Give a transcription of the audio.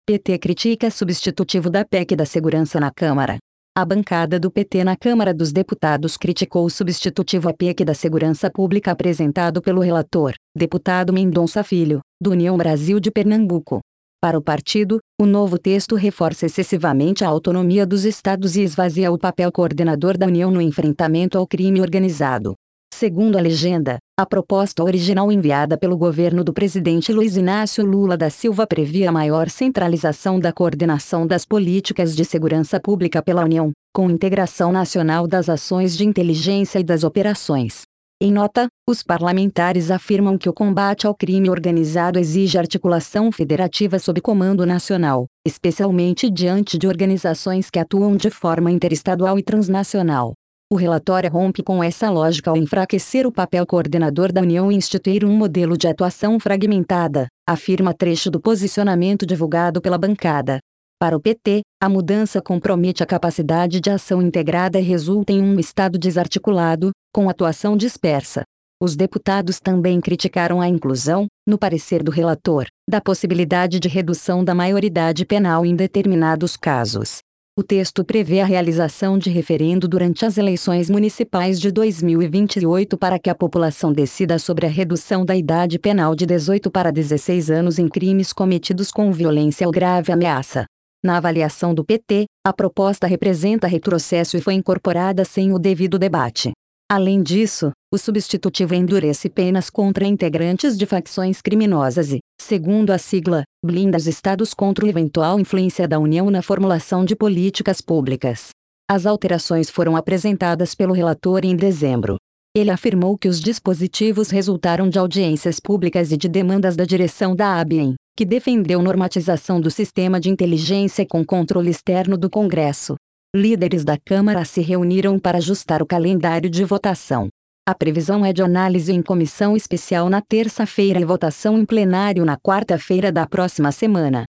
PT critica substitutivo da PEC da Segurança na Câmara. A bancada do PT na Câmara dos Deputados criticou o substitutivo à PEC da Segurança Pública apresentado pelo relator, deputado Mendonça Filho, do União Brasil de Pernambuco. Para o partido, o novo texto reforça excessivamente a autonomia dos estados e esvazia o papel coordenador da União no enfrentamento ao crime organizado. Segundo a legenda, a proposta original enviada pelo governo do presidente Luiz Inácio Lula da Silva previa maior centralização da coordenação das políticas de segurança pública pela União, com integração nacional das ações de inteligência e das operações. Em nota, os parlamentares afirmam que o combate ao crime organizado exige articulação federativa sob comando nacional, especialmente diante de organizações que atuam de forma interestadual e transnacional. O relatório rompe com essa lógica ao enfraquecer o papel coordenador da União e instituir um modelo de atuação fragmentada, afirma trecho do posicionamento divulgado pela bancada. Para o PT, a mudança compromete a capacidade de ação integrada e resulta em um Estado desarticulado, com atuação dispersa. Os deputados também criticaram a inclusão, no parecer do relator, da possibilidade de redução da maioridade penal em determinados casos. O texto prevê a realização de referendo durante as eleições municipais de 2028 para que a população decida sobre a redução da idade penal de 18 para 16 anos em crimes cometidos com violência ou grave ameaça. Na avaliação do PT, a proposta representa retrocesso e foi incorporada sem o devido debate. Além disso, o substitutivo endurece penas contra integrantes de facções criminosas e, segundo a sigla, blinda os estados contra eventual influência da União na formulação de políticas públicas. As alterações foram apresentadas pelo relator em dezembro. Ele afirmou que os dispositivos resultaram de audiências públicas e de demandas da direção da ABIEM, que defendeu normatização do sistema de inteligência com controle externo do Congresso. Líderes da Câmara se reuniram para ajustar o calendário de votação. A previsão é de análise em comissão especial na terça-feira e votação em plenário na quarta-feira da próxima semana.